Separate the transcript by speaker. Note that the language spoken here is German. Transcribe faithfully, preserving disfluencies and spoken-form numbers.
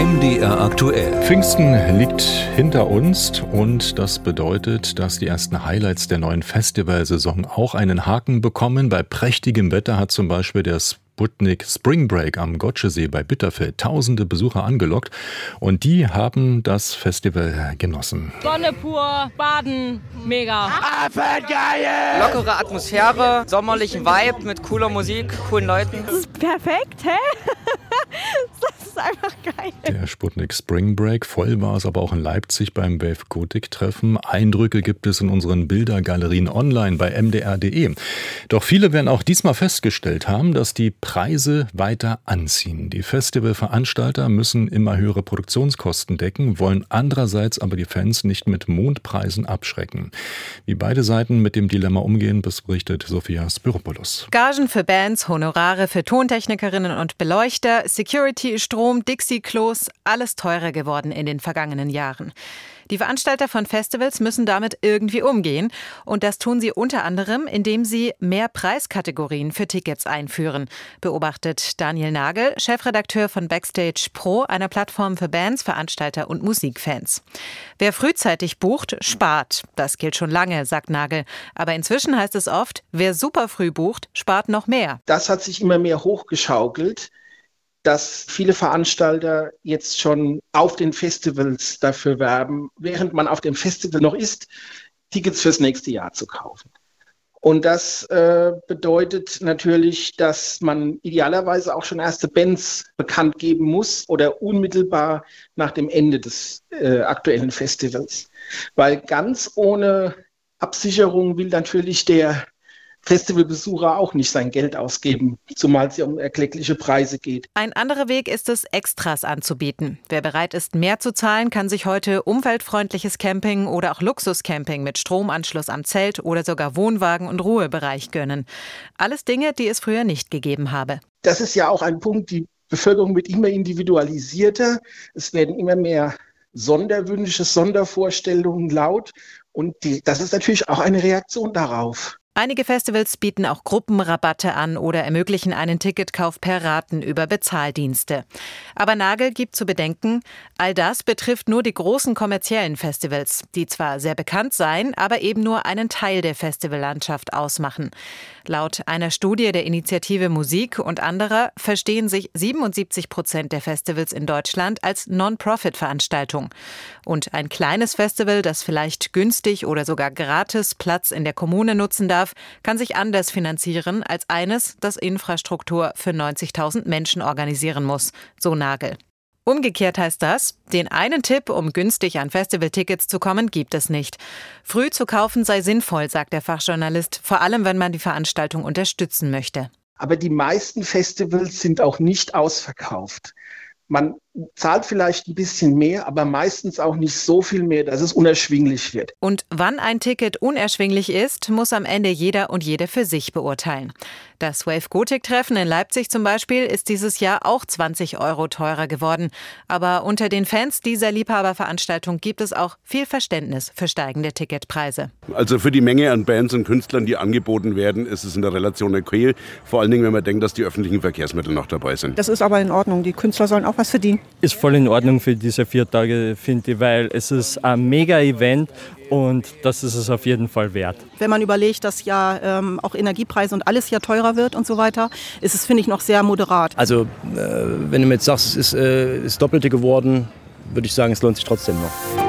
Speaker 1: M D R aktuell.
Speaker 2: Pfingsten liegt hinter uns und das bedeutet, dass die ersten Highlights der neuen Festivalsaison auch einen Haken bekommen. Bei prächtigem Wetter hat zum Beispiel der Sputnik Spring Break am Gotschesee bei Bitterfeld tausende Besucher angelockt und die haben das Festival genossen.
Speaker 3: Sonne pur, baden, mega.
Speaker 4: Affengeil! Lockere Atmosphäre, sommerlichen Vibe mit cooler Musik, coolen Leuten.
Speaker 5: Das ist perfekt, hä? Das ist einfach geil.
Speaker 2: Der Sputnik Spring Break, voll war es aber auch in Leipzig beim Wave Gothic Treffen. Eindrücke gibt es in unseren Bildergalerien online bei m d r punkt d e. Doch viele werden auch diesmal festgestellt haben, dass die Preise weiter anziehen. Die Festivalveranstalter müssen immer höhere Produktionskosten decken, wollen andererseits aber die Fans nicht mit Mondpreisen abschrecken. Wie beide Seiten mit dem Dilemma umgehen, berichtet Sophia Spyropoulos.
Speaker 6: Gagen für Bands, Honorare für Tontechnikerinnen und Beleuchter, Security, Strom, Dixie-Klos, alles teurer geworden in den vergangenen Jahren. Die Veranstalter von Festivals müssen damit irgendwie umgehen. Und das tun sie unter anderem, indem sie mehr Preiskategorien für Tickets einführen, beobachtet Daniel Nagel, Chefredakteur von Backstage Pro, einer Plattform für Bands, Veranstalter und Musikfans. Wer frühzeitig bucht, spart. Das gilt schon lange, sagt Nagel. Aber inzwischen heißt es oft, wer super früh bucht, spart noch mehr.
Speaker 7: Das hat sich immer mehr hochgeschaukelt, dass viele Veranstalter jetzt schon auf den Festivals dafür werben, während man auf dem Festival noch ist, Tickets fürs nächste Jahr zu kaufen. Und das äh, bedeutet natürlich, dass man idealerweise auch schon erste Bands bekannt geben muss oder unmittelbar nach dem Ende des äh, aktuellen Festivals. Weil ganz ohne Absicherung will natürlich der Festivalbesucher auch nicht sein Geld ausgeben, zumal es ja um erkleckliche Preise geht.
Speaker 6: Ein anderer Weg ist es, Extras anzubieten. Wer bereit ist, mehr zu zahlen, kann sich heute umweltfreundliches Camping oder auch Luxuscamping mit Stromanschluss am Zelt oder sogar Wohnwagen und Ruhebereich gönnen. Alles Dinge, die es früher nicht gegeben habe.
Speaker 7: Das ist ja auch ein Punkt, die Bevölkerung wird immer individualisierter. Es werden immer mehr Sonderwünsche, Sondervorstellungen laut und die, das ist natürlich auch eine Reaktion darauf.
Speaker 6: Einige Festivals bieten auch Gruppenrabatte an oder ermöglichen einen Ticketkauf per Raten über Bezahldienste. Aber Nagel gibt zu bedenken, all das betrifft nur die großen kommerziellen Festivals, die zwar sehr bekannt seien, aber eben nur einen Teil der Festivallandschaft ausmachen. Laut einer Studie der Initiative Musik und anderer verstehen sich siebenundsiebzig Prozent der Festivals in Deutschland als Non-Profit-Veranstaltung. Und ein kleines Festival, das vielleicht günstig oder sogar gratis Platz in der Kommune nutzen darf, kann sich anders finanzieren als eines, das Infrastruktur für neunzigtausend Menschen organisieren muss, so Nagel. Umgekehrt heißt das, den einen Tipp, um günstig an Festivaltickets zu kommen, gibt es nicht. Früh zu kaufen sei sinnvoll, sagt der Fachjournalist, vor allem wenn man die Veranstaltung unterstützen möchte.
Speaker 7: Aber die meisten Festivals sind auch nicht ausverkauft. Man zahlt vielleicht ein bisschen mehr, aber meistens auch nicht so viel mehr, dass es unerschwinglich wird.
Speaker 6: Und wann ein Ticket unerschwinglich ist, muss am Ende jeder und jede für sich beurteilen. Das Wave Gothic Treffen in Leipzig zum Beispiel ist dieses Jahr auch zwanzig Euro teurer geworden. Aber unter den Fans dieser Liebhaberveranstaltung gibt es auch viel Verständnis für steigende Ticketpreise.
Speaker 8: Also für die Menge an Bands und Künstlern, die angeboten werden, ist es in der Relation okay. Vor allen Dingen, wenn man denkt, dass die öffentlichen Verkehrsmittel noch dabei sind.
Speaker 5: Das ist aber in Ordnung. Die Künstler sollen auch was verdienen.
Speaker 9: Ist voll in Ordnung für diese vier Tage, finde ich, weil es ist ein Mega-Event und das ist es auf jeden Fall wert.
Speaker 5: Wenn man überlegt, dass ja ähm, auch Energiepreise und alles ja teurer wird und so weiter, ist es, finde ich, noch sehr moderat.
Speaker 10: Also, äh, wenn du mir jetzt sagst, es ist äh, das Doppelte geworden, würde ich sagen, es lohnt sich trotzdem noch.